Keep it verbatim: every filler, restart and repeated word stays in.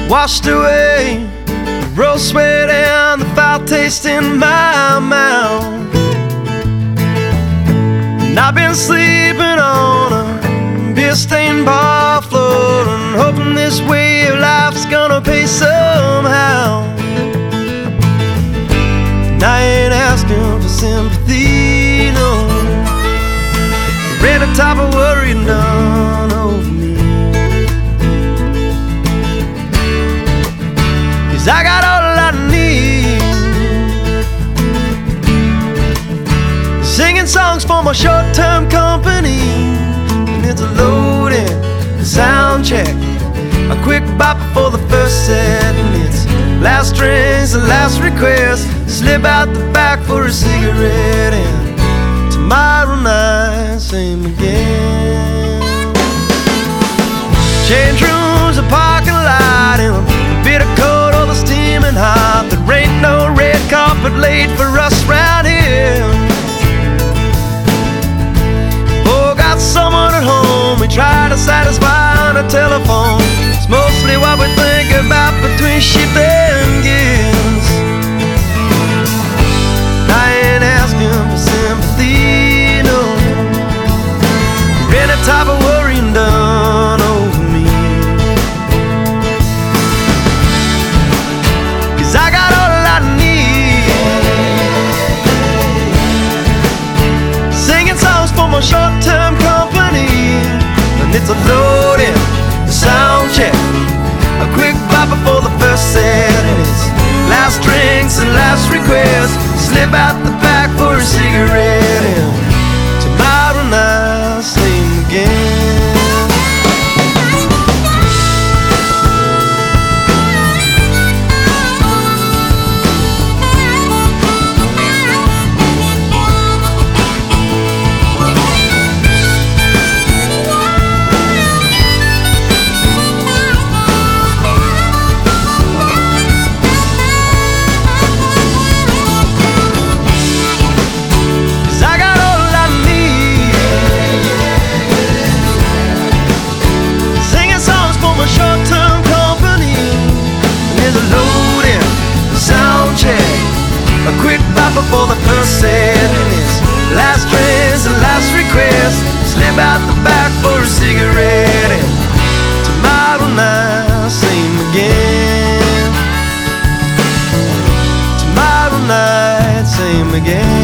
washed away the road sweat and the foul taste in my mouth. And I've been sleeping on a beer-stained bar floor and hoping this way of life's gonna pay somehow. And I ain't asking for sympathy, no. Ready top of worry done over me. Cause I got all I need. Singing songs for my short-term company, and it's a loading sound check, a quick bop before the first set, and it's last drinks and last request. Slip out the back for a cigarette, and tomorrow night same again. Change rooms, a parking lot, and a bit of cold, all the steaming hot. There ain't no red carpet laid for us round here. Oh, got someone at home we try to satisfy on the telephone. It's mostly what we think about between sheep and gears. I ain't asking for sympathy, no. Any type of worrying done over me. Cause I got all I need. Singing songs for my short-term company, and it's a loading sound check, a quick bop before the first set, and it's last drinks and last requests. Slip out the back for a cigarette, and tomorrow night same again. A quick bop before the first set, and it's last drinks and last request. Slip out the back for a cigarette, and tomorrow night same again. Tomorrow night same again.